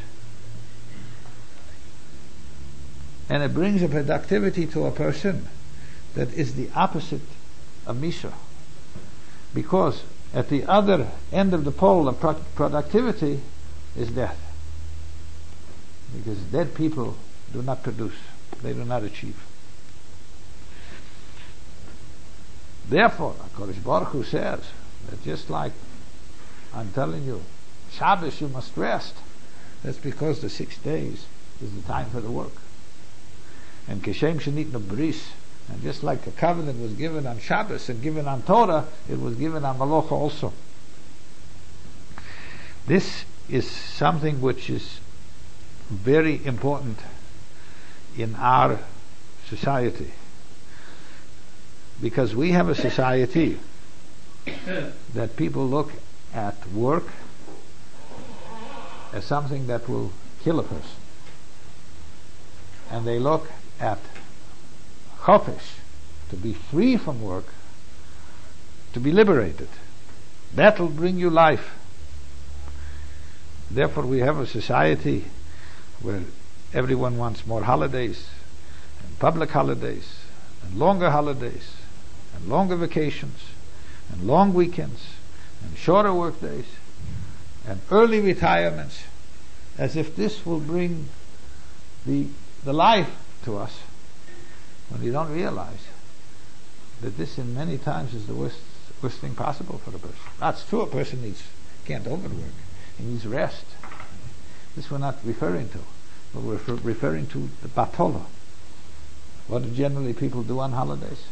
And it brings a productivity to a person that is the opposite of Misha. Because at the other end of the pole of productivity is death. Because dead people do not produce. They do not achieve. Therefore, HaKadosh Baruch Hu says that just like I'm telling you, Shabbos you must rest. That's because the 6 days is the time for the work. And Keshem Shenitnu Bris, and just like a covenant was given on Shabbos and given on Torah, it was given on Malacha also. This is something which is very important in our society, because we have a society that people look at work as something that will kill a person, and they look at chofesh, to be free from work, to be liberated. That will bring you life. Therefore we have a society where everyone wants more holidays, and public holidays, and longer holidays, and longer vacations, and long weekends, and shorter work days, and early retirements, as if this will bring the life to us, when you don't realize that this in many times is the worst thing possible for a person. That's true, a person can't overwork. He needs rest. This we're not referring to, but we're referring to the batola. What do generally people do on holidays?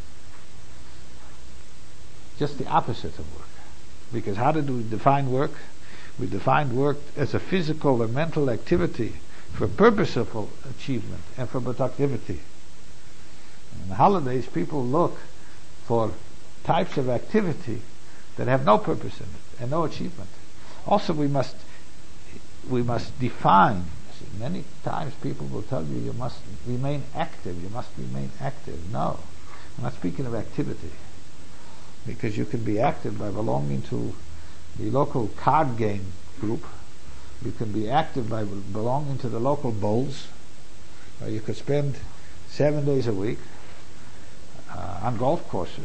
Just the opposite of work. Because how did we define work? We defined work as a physical or mental activity for purposeful achievement and for productivity. On the holidays, people look for types of activity that have no purpose in it and no achievement. Also, we must define. See, many times people will tell you must remain active. You must remain active. No, I'm not speaking of activity, because you can be active by belonging to the local card game group. You can be active by belonging to the local bowls. Or you could spend 7 days a week on golf courses.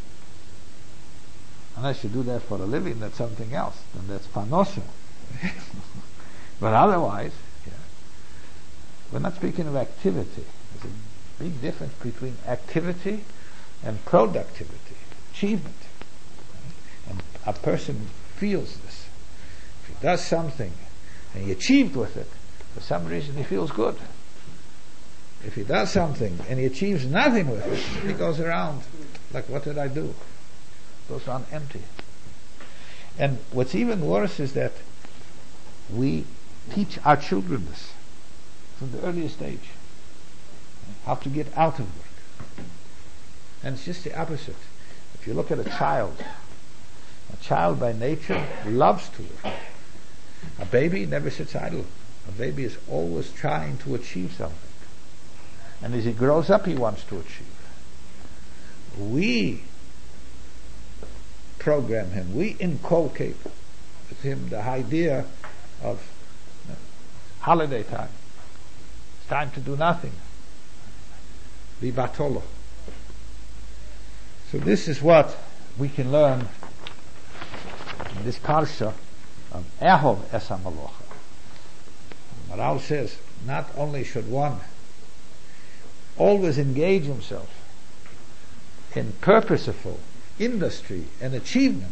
Unless you do that for a living, that's something else. Then that's panosa. But otherwise, we're not speaking of activity. There's a big difference between activity and productivity, achievement. And a person feels this. If he does something and he achieved with it, for some reason he feels good. If he does something and he achieves nothing with it, he goes around like, what did I do? Goes on empty. And what's even worse is that we teach our children this from the earliest age, how to get out of work. And it's just the opposite. If you look at a child by nature loves to work. A baby never sits idle. A baby is always trying to achieve something. And as he grows up, he wants to achieve. We program him, we inculcate with him the idea of holiday time. It's time to do nothing. Be batolo. So this is what we can learn in this parsha of Ehov es HaMalocha. Maral says, not only should one always engage himself in purposeful industry and achievement,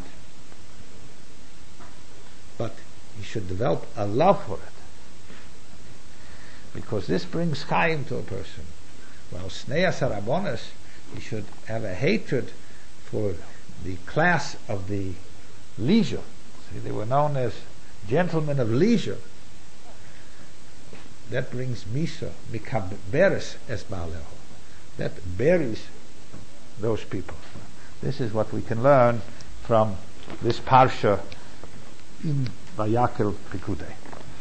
but he should develop a love for it, because this brings chayim to a person. While sneas harabonos, he should have a hatred for the class of the leisure. See, they were known as gentlemen of leisure. That brings misa, mikaberes es baleho. That buries those people. This is what we can learn from this parsha in Vayakel Pikudei.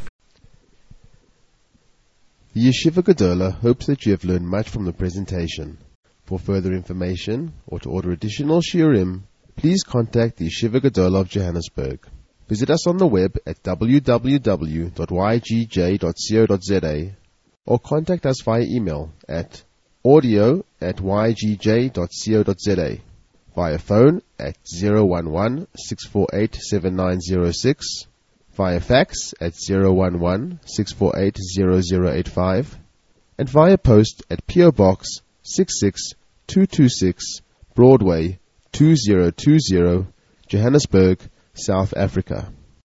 The Yeshiva Gedola hopes that you have learned much from the presentation. For further information or to order additional shiurim, please contact the Yeshiva Gedola of Johannesburg. Visit us on the web at www.ygj.co.za or contact us via email at audio@ygj.co.za, via phone at 011-648-7906, via fax at 011-648-0085, and via post at PO Box 66226, Broadway, 2020, Johannesburg, South Africa.